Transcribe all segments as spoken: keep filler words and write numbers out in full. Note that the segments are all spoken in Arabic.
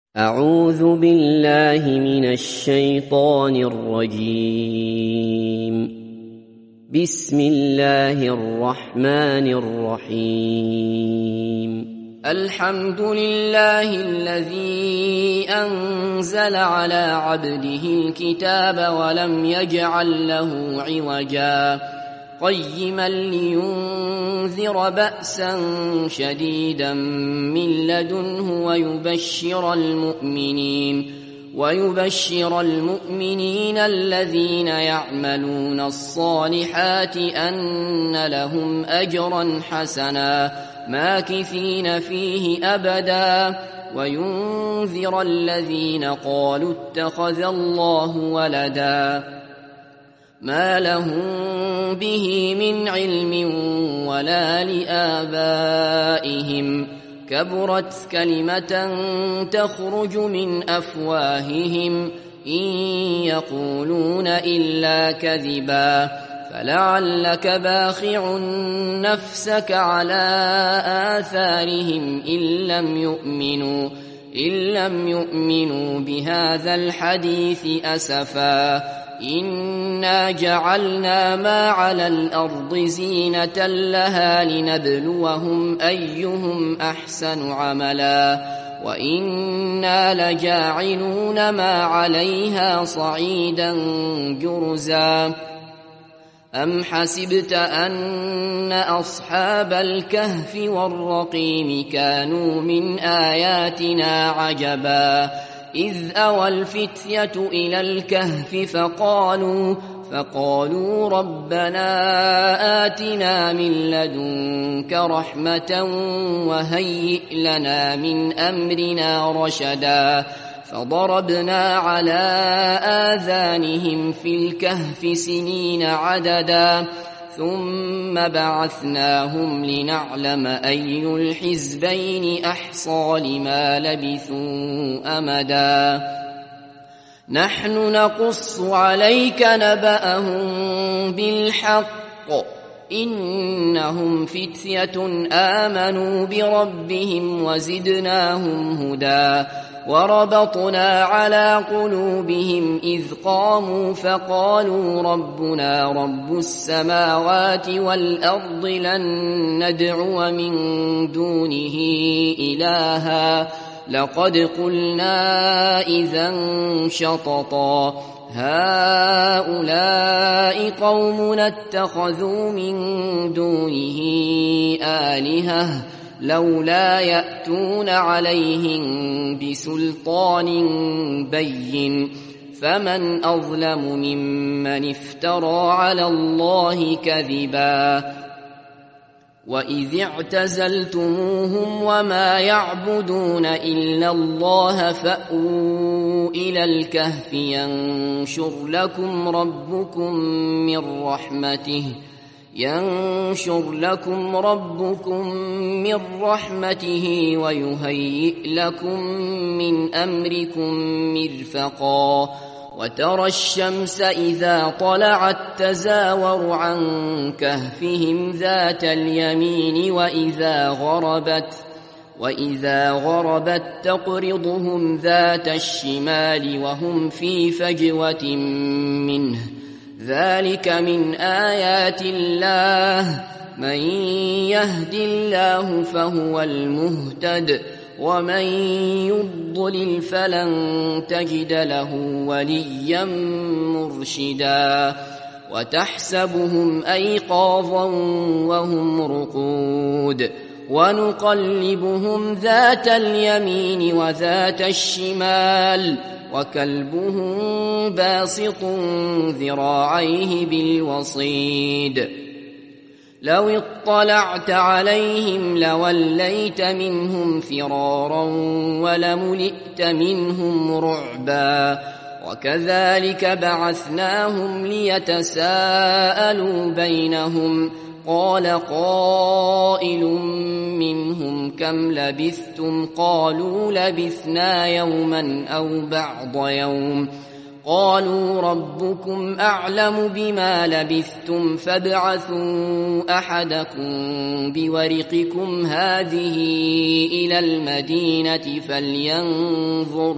أعوذ بالله من الشيطان الرجيم. بسم الله الرحمن الرحيم. الحمد لله الذي أنزل على عبده الكتاب ولم يجعل له عوجا قيما لينذر بأسا شديدا من لدنه ويبشر المؤمنين ويبشر المؤمنين الذين يعملون الصالحات أن لهم أجرا حسنا ماكثين فيه أبدا وينذر الذين قالوا اتخذ الله ولدا ما لهم به من علم ولا لآبائهم كبرت كلمة تخرج من أفواههم إن يقولون إلا كذبا فلعلك باخع نفسك على آثارهم إن لم يؤمنوا إن لم يؤمنوا بهذا الحديث أسفا إنا جعلنا ما على الأرض زينة لها لنبلوهم أيهم أحسن عملا وإنا لجاعلون ما عليها صعيدا جرزا أم حسبت أن أصحاب الكهف والرقيم كانوا من آياتنا عجبا إذ أوى الفتية إلى الكهف فقالوا فقالوا ربنا آتنا من لدنك رحمة وهيئ لنا من أمرنا رشدا فضربنا على آذانهم في الكهف سنين عددا ثم بعثناهم لنعلم أي الحزبين أحصى لما لبثوا أمدا نحن نقص عليك نبأهم بالحق إنهم فتية آمنوا بربهم وزدناهم هدى وربطنا على قلوبهم إذ قاموا فقالوا ربنا رب السماوات والأرض لن ندعو من دونه إلها لقد قلنا إذا شططا هؤلاء قومنا اتخذوا من دونه آلهة لولا يأتون عليهم بسلطان بين فمن أظلم ممن افترى على الله كذبا وإذ اعتزلتموهم وما يعبدون إلا الله فأووا إلى الكهف ينشر لكم ربكم من رحمته ينشر لكم ربكم من رحمته ويهيئ لكم من أمركم مرفقا وترى الشمس إذا طلعت تزاور عن كهفهم ذات اليمين وإذا غربت وإذا غربت تقرضهم ذات الشمال وهم في فجوة منه ذلك من آيات الله من يهد الله فهو المهتد ومن يضلل فلن تجد له وليا مرشدا وتحسبهم أيقاظا وهم رقود ونقلبهم ذات اليمين وذات الشمال وكلبهم باسط ذراعيه بالوصيد لو اطلعت عليهم لوليت منهم فرارا ولملئت منهم رعبا وكذلك بعثناهم ليتساءلوا بينهم قال قائل منهم كم لبثتم قالوا لبثنا يوما أو بعض يوم قالوا ربكم أعلم بما لبثتم فابعثوا أحدكم بورقكم هذه إلى المدينة فلينظر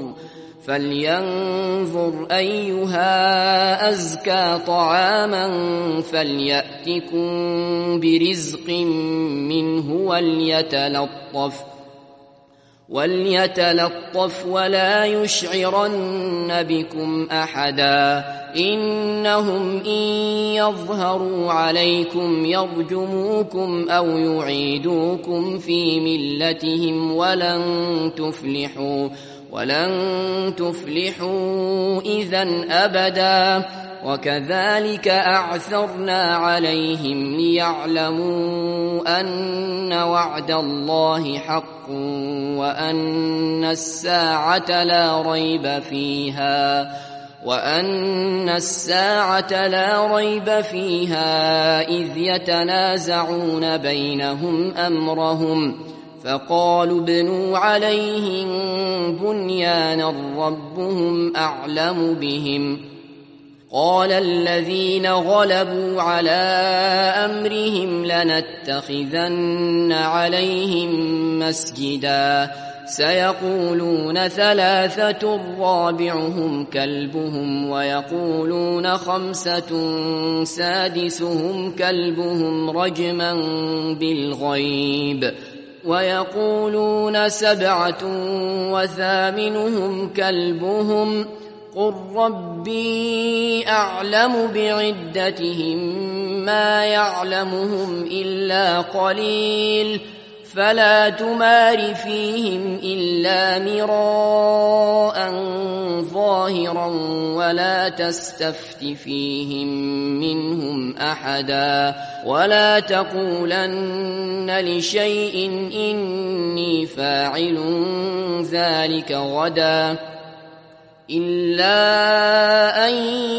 فلينظر أيها أزكى طعاما فليأتكم برزق منه وليتلطف وليتلطف ولا يشعرن بكم أحدا إنهم إن يظهروا عليكم يرجموكم أو يعيدوكم في ملتهم ولن تفلحوا ولن تفلحوا إذا أبدا وكذلك أعثرنا عليهم ليعلموا أن وعد الله حق وأن الساعة لا ريب فيها وأن الساعة لا ريب فيها إذ يتنازعون بينهم أمرهم فقالوا ابنوا عليهم بنيانا ربهم أعلم بهم قال الذين غلبوا على أمرهم لنتخذن عليهم مسجدا سيقولون ثلاثة رابعهم كلبهم ويقولون خمسة سادسهم كلبهم رجما بالغيب ويقولون سبعة وثامنهم كلبهم قل ربي أعلم بعدتهم ما يعلمهم إلا قليل فلا تمار فيهم إلا مراء ظاهرا ولا تستفت فيهم منهم أحدا ولا تقولن لشيء إني فاعل ذلك غدا إلا أن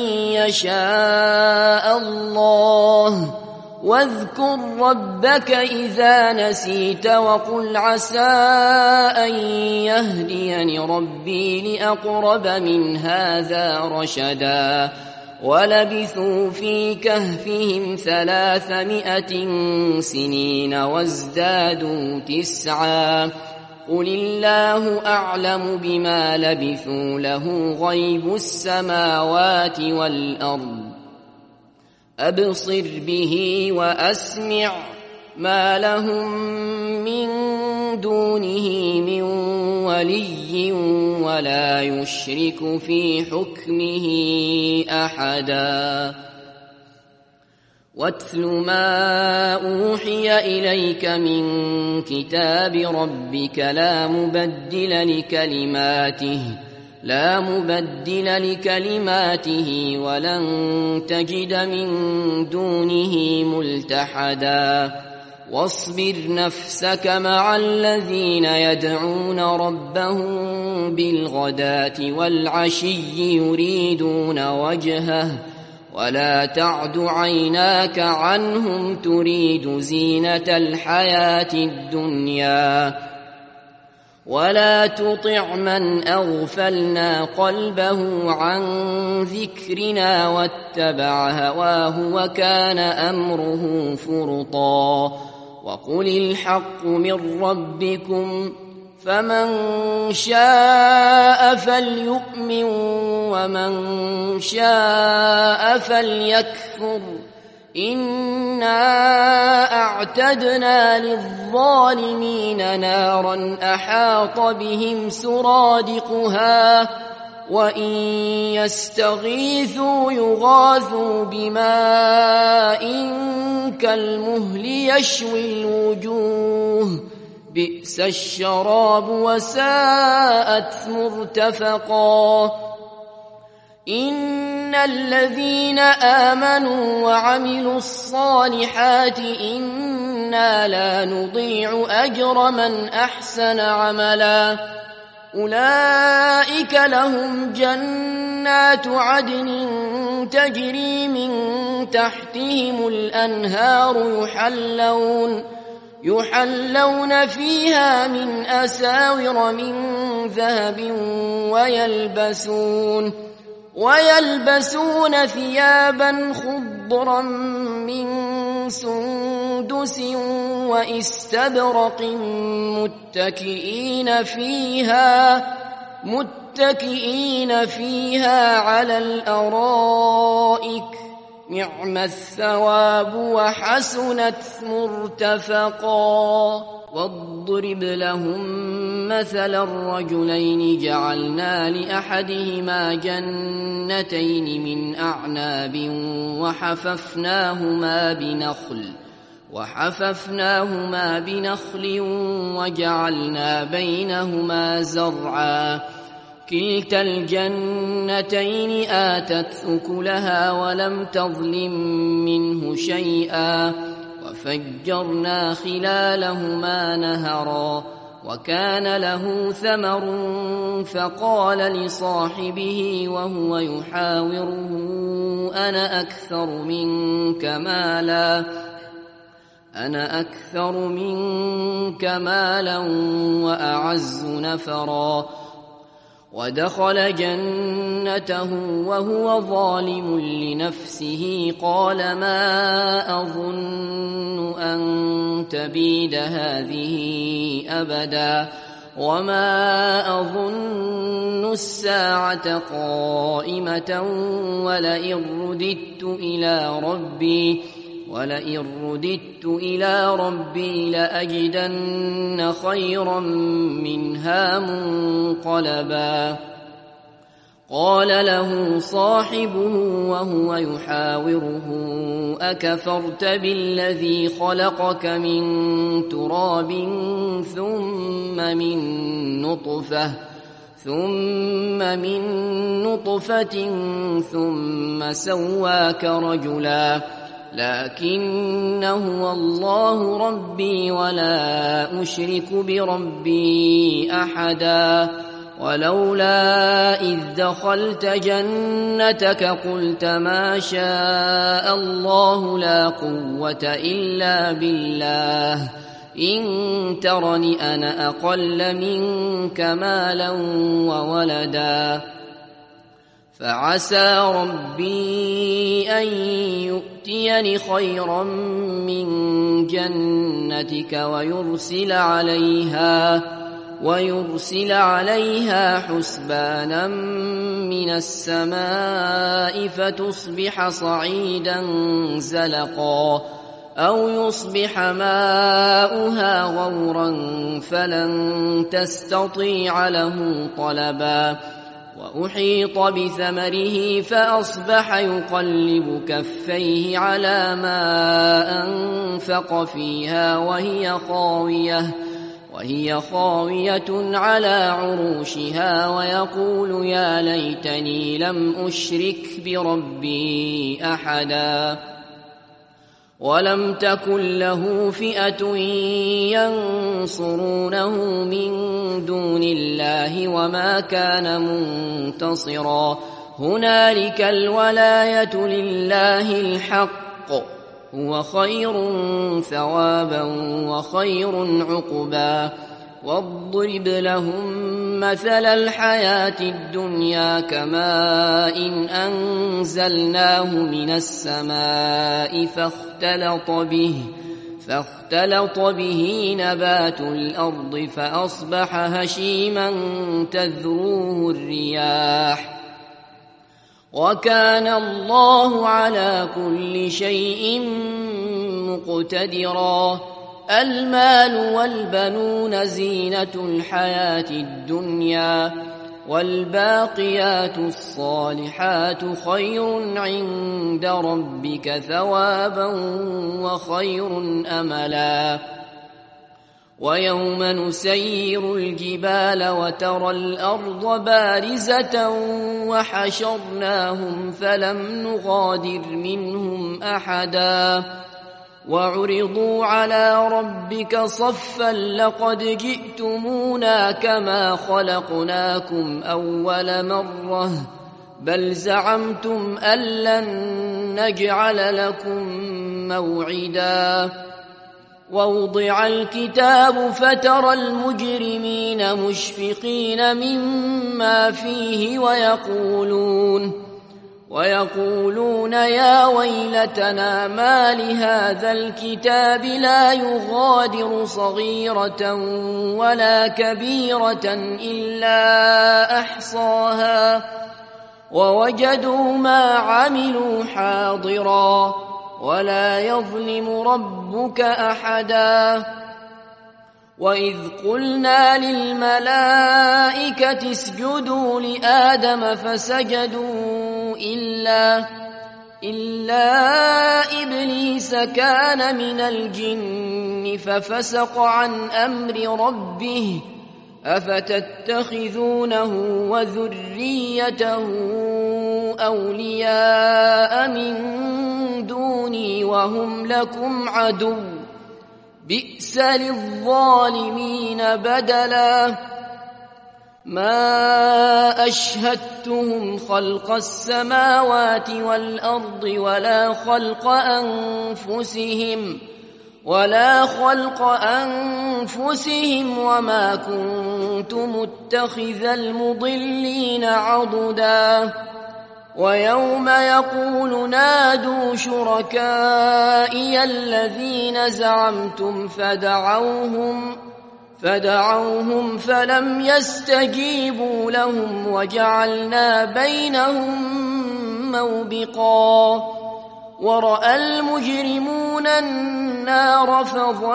يشاء الله واذكر ربك إذا نسيت وقل عسى أن يهديني ربي لأقرب من هذا رشدا ولبثوا في كهفهم ثلاثمائة سنين وازدادوا تسعا قل الله أعلم بما لبثوا له غيب السماوات والأرض أبصر به وأسمع ما لهم من دونه من ولي ولا يشرك في حكمه أحدا واتل ما أوحي إليك من كتاب ربك لا مبدل لكلماته لا مبدل لكلماته ولن تجد من دونه ملتحدا واصبر نفسك مع الذين يدعون ربهم بالغداة والعشي يريدون وجهه ولا تعد عيناك عنهم تريد زينة الحياة الدنيا ولا تطع من أغفلنا قلبه عن ذكرنا واتبع هواه وكان أمره فرطا وقل الحق من ربكم فمن شاء فليؤمن ومن شاء فليكفر إنا أعتدنا للظالمين نارا أحاط بهم سرادقها وإن يستغيثوا يغاثوا بماء كالمهل يشوي الوجوه بئس الشراب وساءت مرتفقا إن الذين آمنوا وعملوا الصالحات إنا لا نضيع أجر من أحسن عملا أولئك لهم جنات عدن تجري من تحتهم الأنهار يحلون يحلون فيها من أساور من ذهب ويلبسون ويلبسون ثيابا خضرا من سندس واستبرق متكئين فيها متكئين فيها على الأرائك نعم الثواب وحسنت مرتفقا. واضرب لهم مثل الرجلين جعلنا لأحدهما جنتين من أعناب وحففناهما بنخل وحففناهما بنخل وجعلنا بينهما زرعا كلتا الجنتين آتت أكلها ولم تظلم منه شيئا وفجرنا خلالهما نهرا وكان له ثمر فقال لصاحبه وهو يحاوره أنا أكثر منك مالا أنا أكثر منك مالا وأعز نفرا ودخل جنته وهو ظالم لنفسه قال ما أظن أن تبيد هذه أبدا وما أظن الساعة قائمة ولئن رددت إلى ربي ولئن رددت إلى ربي لأجدن خيرا منها منقلبا. قال له صاحبه وهو يحاوره أكفرت بالذي خلقك من تراب ثم من نطفة ثم من نطفة ثم سواك رجلا لكن هو الله ربي ولا أشرك بربي أحدا. ولولا إذ دخلت جنتك قلت ما شاء الله لا قوة إلا بالله إن ترني أنا أقل منك مالا وولدا فعسى ربي أن يؤتيني خيرا من جنتك ويرسل عليها ويرسل عليها حسبانا من السماء فتصبح صعيدا زلقا أو يصبح ماؤها غورا فلن تستطيع له طلبا. وأحيط بثمره فأصبح يقلب كفيه على ما أنفق فيها وهي خاوية وهي خاوية على عروشها ويقول يا ليتني لم أشرك بربي أحدا. ولم تكن له فئة ينصرونه من دون الله وما كان منتصرا. هنالك الولاية لله الحق هو خير ثوابا وخير عقبا. واضرب لهم مثل الحياة الدنيا كماء إن أنزلناه من السماء فاختلط به فاختلط به نبات الأرض فأصبح هشيما تذروه الرياح وكان الله على كل شيء مقتدرا. المال والبنون زينة الحياة الدنيا والباقيات الصالحات خير عند ربك ثوابا وخير أملا. ويوم نسير الجبال وترى الأرض بارزة وحشرناهم فلم نغادر منهم أحدا وعرضوا على ربك صفا لقد جئتمونا كما خلقناكم أول مرة بل زعمتم أن لن نجعل لكم موعدا. ووضع الكتاب فترى المجرمين مشفقين مما فيه ويقولون ويقولون يا ويلتنا ما لهذا الكتاب لا يغادر صغيرة ولا كبيرة إلا أحصاها ووجدوا ما عملوا حاضرا ولا يظلم ربك أحدا. وإذ قلنا للملائكة اسجدوا لآدم فسجدوا إلا إلا إبليس كان من الجن ففسق عن أمر ربه أفتتخذونه وذريته أولياء من دوني وهم لكم عدو بئس للظالمين بدلا. ما أشهدتهم خلق السماوات والأرض ولا خلق أنفسهم ولا خلق أنفسهم وما كنت متخذ المضلين عضدا. ويوم يقول نادوا شركائي الذين زعمتم فدعوهم فدعوهم فلم يستجيبوا لهم وجعلنا بينهم موبقا. ورأى المجرمون النار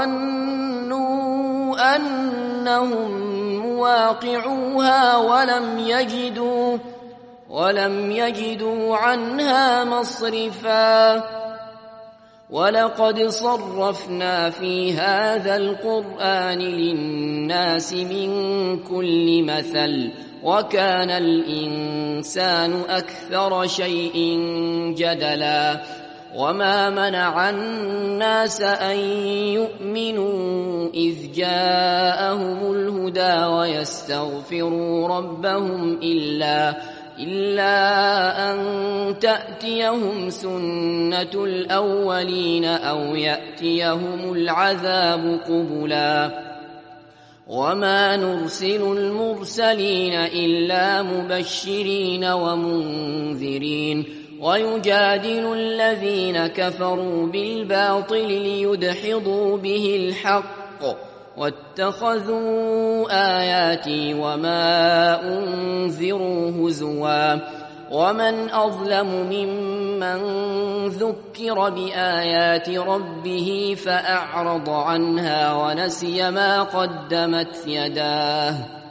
فظنوا أنهم مواقعوها ولم يجدوا ولم يجدوا عنها مصرفا. ولقد صرفنا في هذا القرآن للناس من كل مثل وكان الإنسان أكثر شيء جدلا. وما منع الناس أن يؤمنوا إذ جاءهم الهدى ويستغفروا ربهم إلا إلا أن تأتيهم سنة الأولين أو يأتيهم العذاب قبلا. وما نرسل المرسلين إلا مبشرين ومنذرين ويجادل الذين كفروا بالباطل ليدحضوا به الحق واتخذوا آياتي وما أنذروا هزوا. ومن أظلم ممن ذكر بآيات ربه فأعرض عنها ونسي ما قدمت يداه.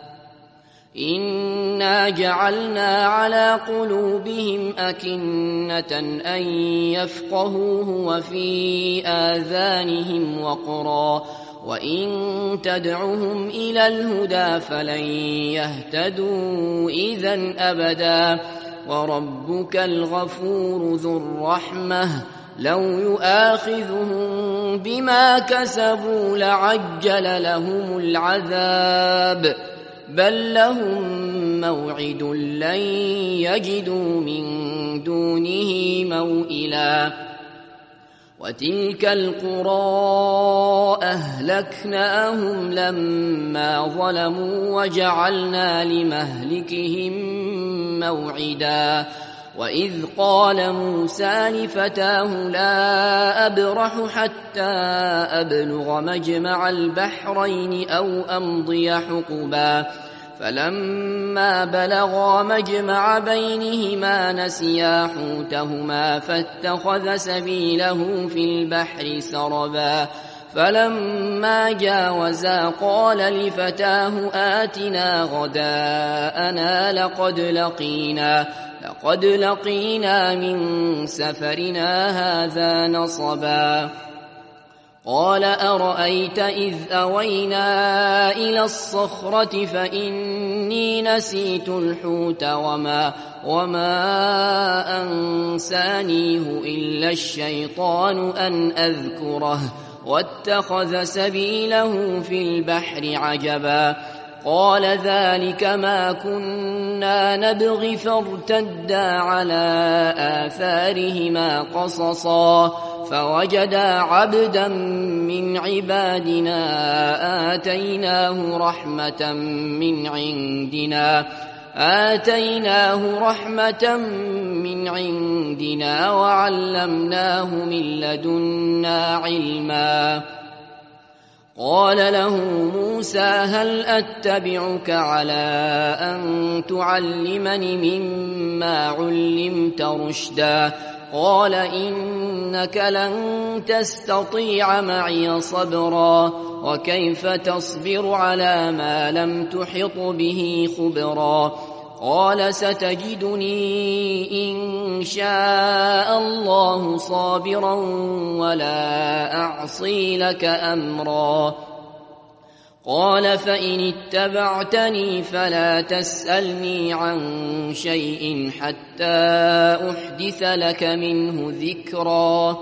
إنا جعلنا على قلوبهم أكنة أن يفقهوه وفي آذانهم وقرا وإن تدعهم إلى الهدى فلن يهتدوا إذا أبدا. وربك الغفور ذو الرحمة لو يؤاخذهم بما كسبوا لعجل لهم العذاب بل لهم موعد لن يجدوا من دونه موئلا. وتلك القرى أهلكناهم لما ظلموا وجعلنا لمهلكهم موعدا. وإذ قال موسى لفتاه لا أبرح حتى أبلغ مجمع البحرين أو أمضي حقبا. فلما بلغا مجمع بينهما نسيا حوتهما فاتخذ سبيله في البحر سربا. فلما جاوزا قال لفتاه آتنا غداءنا لقد لقينا لقد لقينا من سفرنا هذا نصبا. قال أرأيت إذ أوينا إلى الصخرة فإني نسيت الحوت وما, وما أنسانيه إلا الشيطان أن أذكره واتخذ سبيله في البحر عجبا. قال ذلك ما كنا نبغي فارتدا على آثارهما قصصا فوجدا عبدا من عبادنا آتيناه رحمة من عندنا آتيناه رحمة من عندنا وعلمناه من لدنا علما. قال له موسى هل أتبعك على أن تعلمني مما علمت رشدا قال إنك لن تستطيع معي صبرا وكيف تصبر على ما لم تحط به خبرا قال ستجدني إن شاء الله صابرا ولا أعصي لك أمرا قال فإن اتبعتني فلا تسألني عن شيء حتى أحدث لك منه ذكرا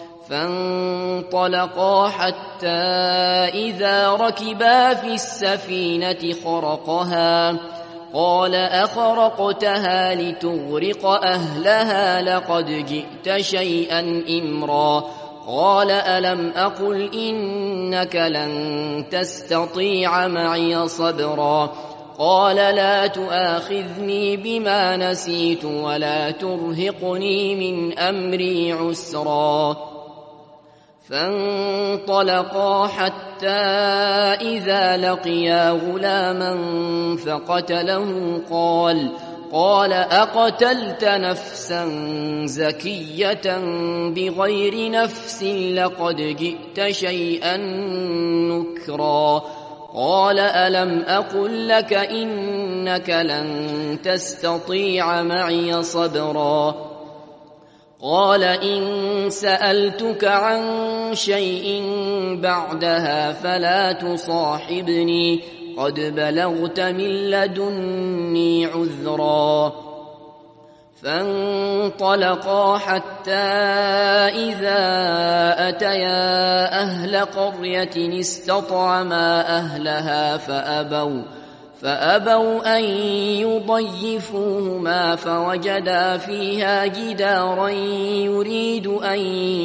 فانطلقا حتى إذا ركبا في السفينة خرقها قال أخرقتها لتغرق أهلها لقد جئت شيئا إمرا قال ألم أقل إنك لن تستطيع معي صبرا قال لا تؤاخذني بما نسيت ولا ترهقني من أمري عسرا فانطلقا حتى إذا لقيا غلاما فقتله قال قال أقتلت نفسا زكية بغير نفس لقد جئت شيئا نكرا قال ألم أقل لك إنك لن تستطيع معي صبرا قال إن سألتك عن شيء بعدها فلا تصاحبني قد بلغت من لدني عذرا فانطلقا حتى إذا أتيا أهل قرية استطعما أهلها فأبوا فأبوا أن يضيفوهما فوجدا فيها جدارا يريد أن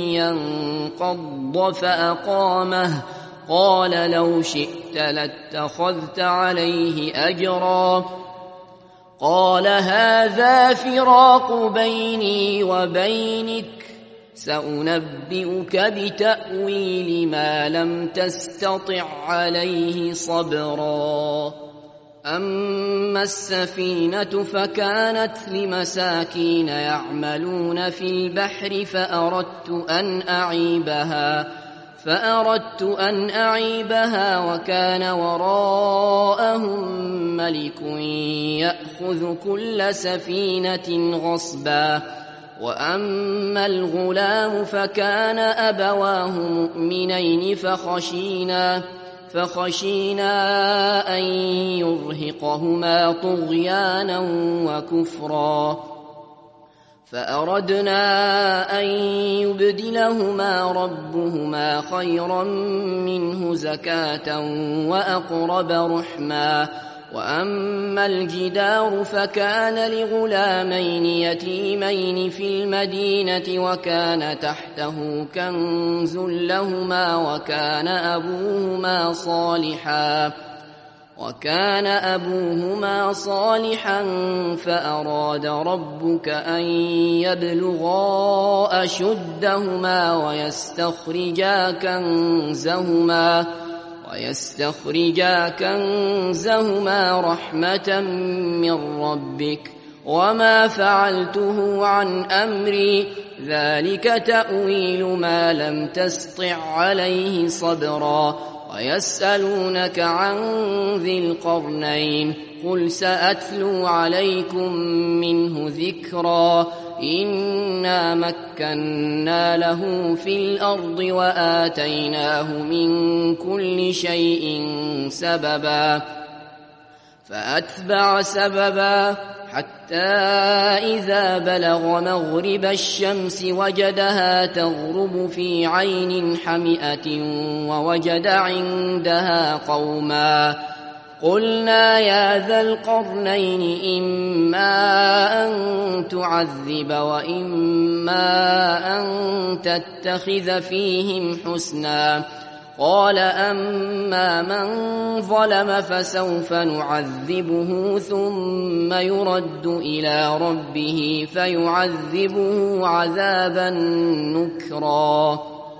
ينقض فأقامه قال لو شئت لاتخذت عليه أجرا قال هذا فراق بيني وبينك سأنبئك بتأويل ما لم تستطع عليه صبرا أما السفينة فكانت لمساكين يعملون في البحر فأردت أن أعيبها فأردت أن أعيبها وكان وراءهم ملك يأخذ كل سفينة غصبا وأما الغلام فكان أبواه مؤمنين فخشينا فخشينا أن يرهقهما طغيانا وكفرا فأردنا أن يبدلهما ربهما خيرا منه زكاة وأقرب رحما وأما الجدار فكان لغلامين يتيمين في المدينة وكان تحته كنز لهما وكان أبوهما صالحا وكان أبوهما صالحا فأراد ربك أن يبلغا أشدهما ويستخرجا كنزهما ويستخرجا كنزهما رحمة من ربك وما فعلته عن أمري ذلك تأويل ما لم تسطع عليه صبرا ويسألونك عن ذي القرنين قل سأتلو عليكم منه ذكرا إنا مكنا له في الأرض وآتيناه من كل شيء سببا فأتبع سببا حتى إذا بلغ مغرب الشمس وجدها تغرب في عين حمئة ووجد عندها قوما قلنا يا ذا القرنين إما أن تعذب وإما أن تتخذ فيهم حسنا قال أما من ظلم فسوف نعذبه ثم يرد إلى ربه فيعذبه عذابا نكرا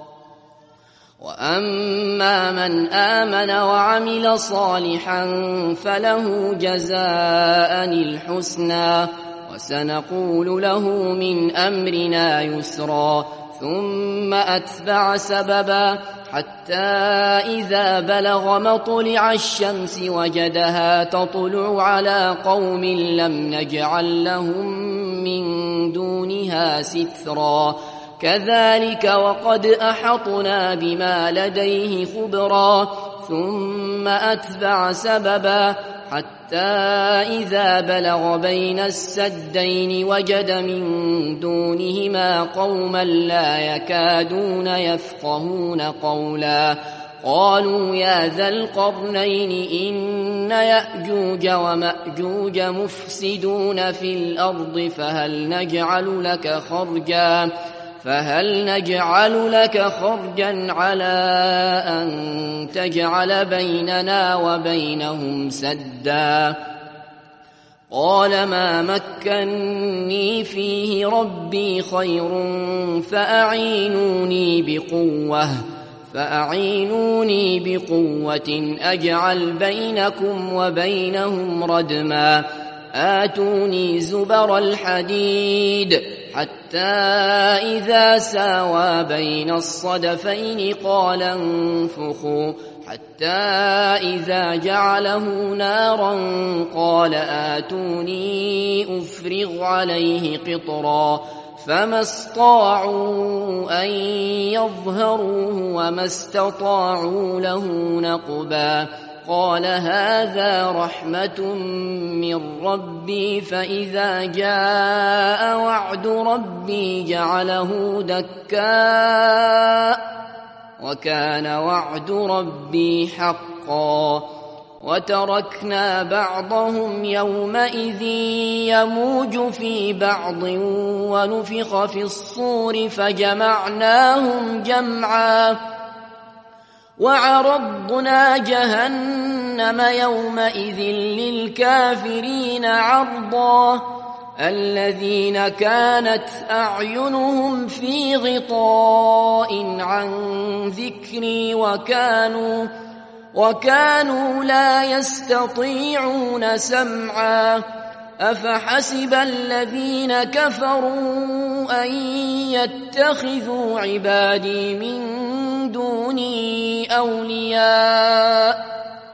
وأما من آمن وعمل صالحا فله جزاء الحسنى وسنقول له من أمرنا يسرا ثم أتبع سببا حتى إذا بلغ مطلع الشمس وجدها تطلع على قوم لم نجعل لهم من دونها سترا كذلك وقد أحطنا بما لديه خبرا ثم أتبع سببا حتى إذا بلغ بين السدين وجد من دونهما قوما لا يكادون يفقهون قولا قالوا يا ذا القرنين إن يأجوج ومأجوج مفسدون في الأرض فهل نجعل لك خرجا فهل نجعل لك خرجا على أن تجعل بيننا وبينهم سدا قال ما مكني فيه ربي خير فأعينوني بقوة فأعينوني بقوة أجعل بينكم وبينهم ردما آتوني زبر الحديد حتى إذا ساوى بين الصدفين قال انفخوا حتى إذا جعله نارا قال آتوني أفرغ عليه قطرا فما استطاعوا أن يظهروه وما استطاعوا له نقبا قال هذا رحمة من ربي فإذا جاء وعد ربي جعله دكاء وكان وعد ربي حقا وتركنا بعضهم يومئذ يموج في بعض ونفخ في الصور فجمعناهم جمعا وعرضنا جهنم يومئذ للكافرين عرضا الذين كانت أعينهم في غطاء عن ذكري وكانوا وكانوا لا يستطيعون سمعا أفحسب الذين كفروا أن يتخذوا عبادي من دوني أولياء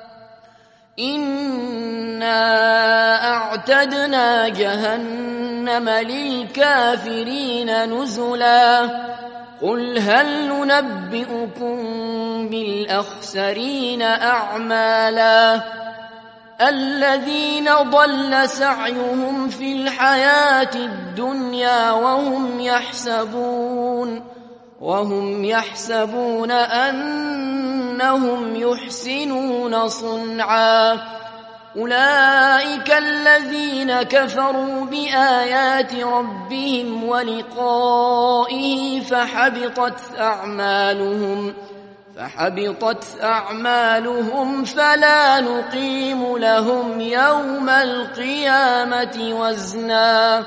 إنا أعتدنا جهنم للكافرين نزلا قل هل ننبئكم بالأخسرين أعمالا الذين ضل سعيهم في الحياة الدنيا وهم يحسبون وهم يحسبون أنهم يحسنون صنعا أولئك الذين كفروا بآيات ربهم ولقائه فحبطت أعمالهم فحبطت أعمالهم فلا نقيم لهم يوم القيامة وزنا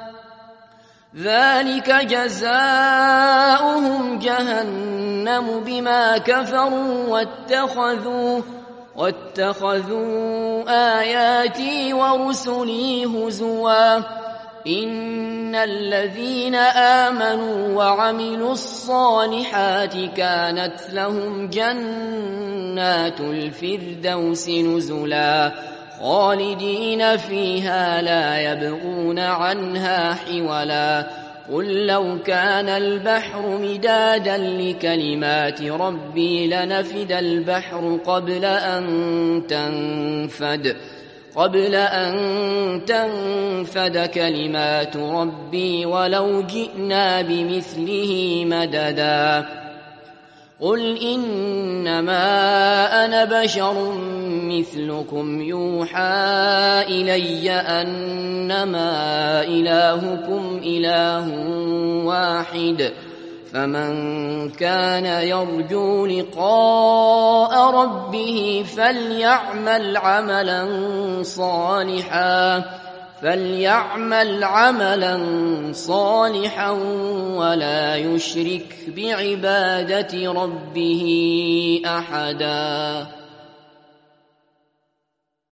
ذلك جزاؤهم جهنم بما كفروا واتخذوا واتخذوا آياتي ورسلي هزوا إن الذين آمنوا وعملوا الصالحات كانت لهم جنات الفردوس نزلا خالدين فيها لا يبغون عنها حولا قل لو كان البحر مدادا لكلمات ربي لنفد البحر قبل أن تنفد قبل أن تنفد كلمات ربي ولو جئنا بمثله مددا قل إنما أنا بشر مثلكم يوحى إلي أنما إلهكم إله واحد فمن كان يرجو لقاء ربه فليعمل عملا صالحا فليعمل عملا صالحا ولا يشرك بعبادة ربه أحدا.